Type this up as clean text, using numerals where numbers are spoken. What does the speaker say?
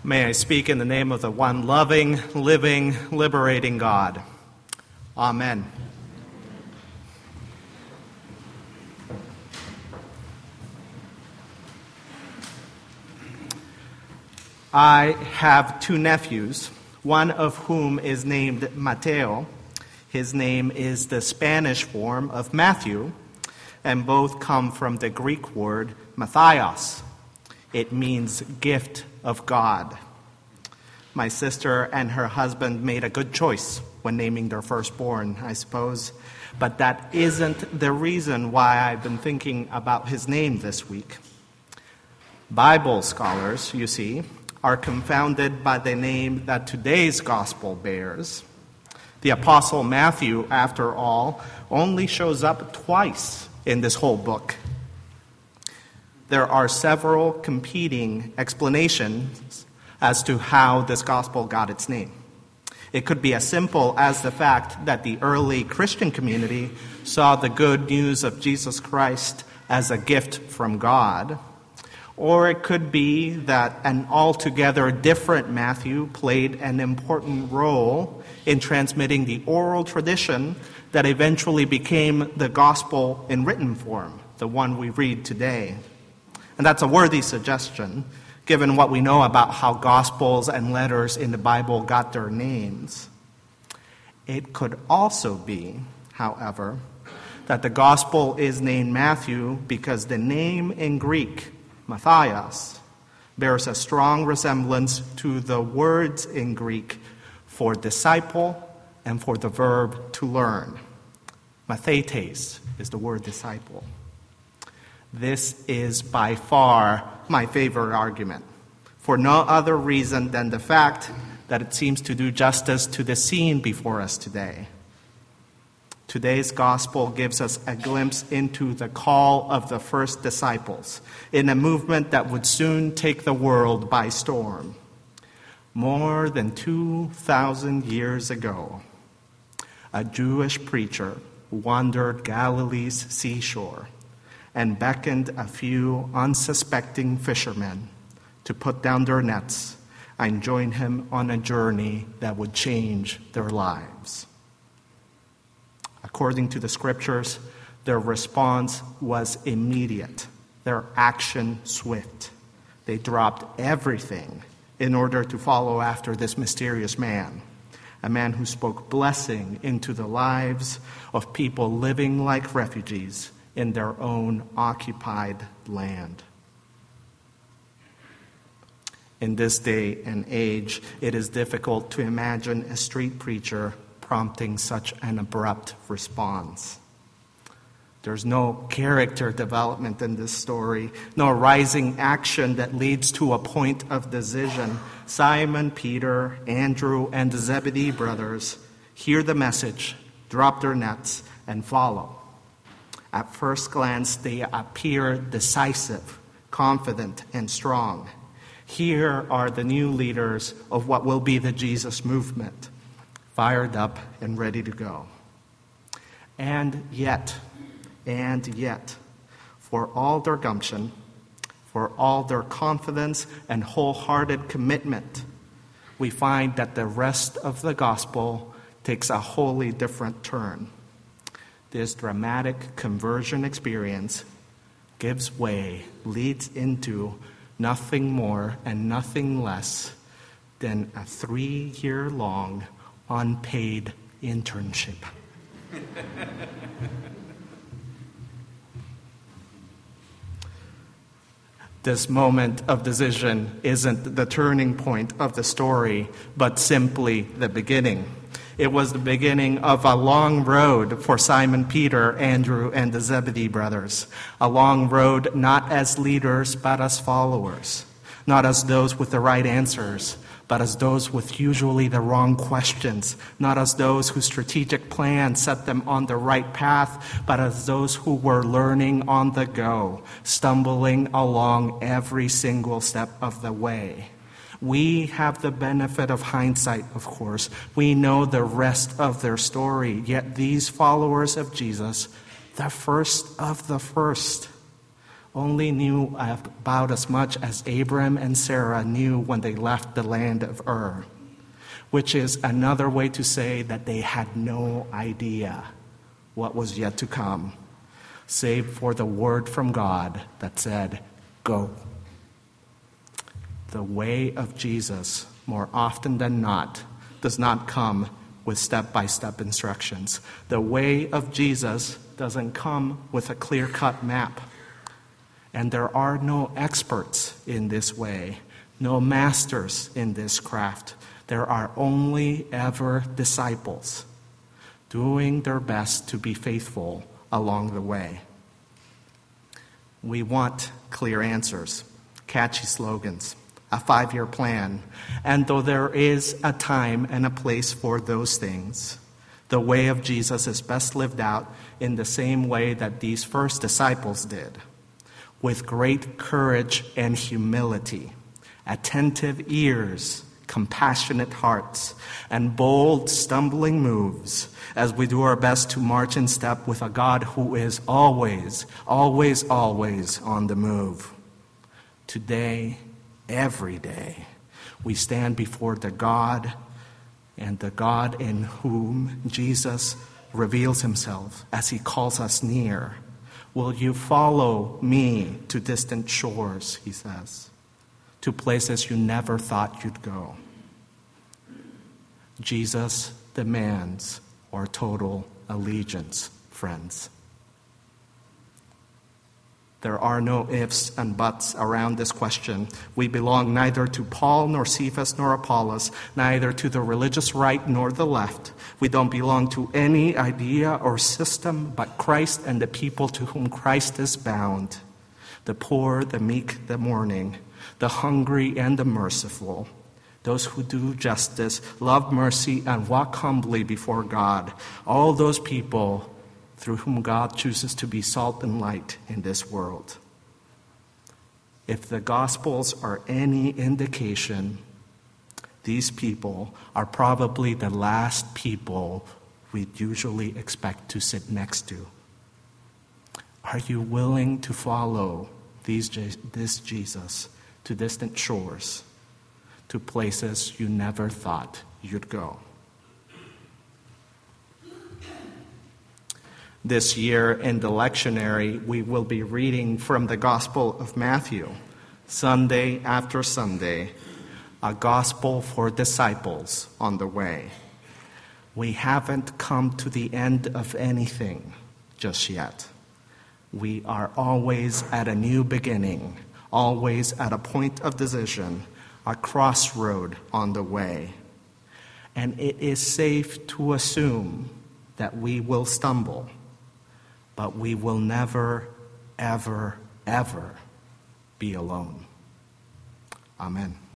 May I speak in the name of the one loving, living, liberating God. Amen. I have two nephews, one of whom is named Mateo. His name is the Spanish form of Matthew, and both come from the Greek word Matthias. It means gift of God. My sister and her husband made a good choice when naming their firstborn, I suppose. But that isn't the reason why I've been thinking about his name this week. Bible scholars, you see, are confounded by the name that today's gospel bears. The Apostle Matthew, after all, only shows up twice in this whole book. There are several competing explanations as to how this gospel got its name. It could be as simple as the fact that the early Christian community saw the good news of Jesus Christ as a gift from God. Or it could be that an altogether different Matthew played an important role in transmitting the oral tradition that eventually became the gospel in written form, the one we read today. And that's a worthy suggestion, given what we know about how gospels and letters in the Bible got their names. It could also be, however, that the gospel is named Matthew because the name in Greek, Matthias, bears a strong resemblance to the words in Greek for disciple and for the verb to learn. Mathetes is the word disciple. This is by far my favorite argument, for no other reason than the fact that it seems to do justice to the scene before us today. Today's gospel gives us a glimpse into the call of the first disciples in a movement that would soon take the world by storm. More than 2,000 years ago, a Jewish preacher wandered Galilee's seashore and beckoned a few unsuspecting fishermen to put down their nets and join him on a journey that would change their lives. According to the scriptures, their response was immediate, their action swift. They dropped everything in order to follow after this mysterious man, a man who spoke blessing into the lives of people living like refugees in their own occupied land. In this day and age, it is difficult to imagine a street preacher prompting such an abrupt response. There's no character development in this story, no rising action that leads to a point of decision. Simon, Peter, Andrew, and the Zebedee brothers hear the message, drop their nets, and follow. At first glance, they appear decisive, confident, and strong. Here are the new leaders of what will be the Jesus movement, fired up and ready to go. And yet, for all their gumption, for all their confidence and wholehearted commitment, we find that the rest of the gospel takes a wholly different turn. This dramatic conversion experience gives way, leads into nothing more and nothing less than a 3-year-long unpaid internship. This moment of decision isn't the turning point of the story, but simply the beginning. It was the beginning of a long road for Simon Peter, Andrew, and the Zebedee brothers. A long road not as leaders, but as followers. Not as those with the right answers, but as those with usually the wrong questions. Not as those whose strategic plan set them on the right path, but as those who were learning on the go, stumbling along every single step of the way. We have the benefit of hindsight, of course. We know the rest of their story. Yet these followers of Jesus, the first of the first, only knew about as much as Abram and Sarah knew when they left the land of Ur, which is another way to say that they had no idea what was yet to come, save for the word from God that said, "Go." The way of Jesus, more often than not, does not come with step-by-step instructions. The way of Jesus doesn't come with a clear-cut map. And there are no experts in this way, no masters in this craft. There are only ever disciples doing their best to be faithful along the way. We want clear answers, catchy slogans, a 5-year plan. And though there is a time and a place for those things, the way of Jesus is best lived out in the same way that these first disciples did, with great courage and humility, attentive ears, compassionate hearts, and bold, stumbling moves, as we do our best to march in step with a God who is always, always, always on the move. Today, every day, we stand before the God and the God in whom Jesus reveals himself as he calls us near. Will you follow me to distant shores, he says, to places you never thought you'd go? Jesus demands our total allegiance, friends. There are no ifs and buts around this question. We belong neither to Paul nor Cephas nor Apollos, neither to the religious right nor the left. We don't belong to any idea or system but Christ and the people to whom Christ is bound. The poor, the meek, the mourning, the hungry and the merciful, those who do justice, love mercy, and walk humbly before God. All those people through whom God chooses to be salt and light in this world. If the Gospels are any indication, these people are probably the last people we'd usually expect to sit next to. Are you willing to follow this Jesus to distant shores, to places you never thought you'd go? This year in the lectionary, we will be reading from the Gospel of Matthew, Sunday after Sunday, a gospel for disciples on the way. We haven't come to the end of anything just yet. We are always at a new beginning, always at a point of decision, a crossroad on the way. And it is safe to assume that we will stumble, but we will never, ever, ever be alone. Amen.